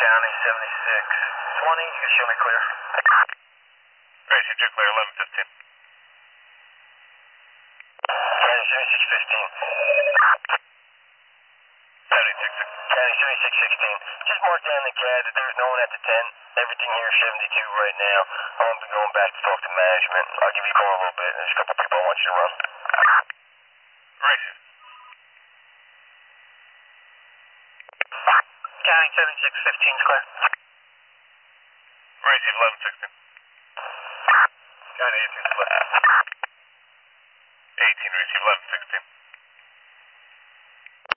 County 7620, you can show me clear. Receive, you're clear, 1115. County 7615. 76. County 7616. Just mark down the CAD that there's no one at the tent. Everything here is 72 right now. I'm going to be going back to talk to management. I'll give you a call in a little bit. There's a couple people I want you to run. Receive. County 7615 is clear. Receive, 1116. County 18 is clear. 18, receive, 1115.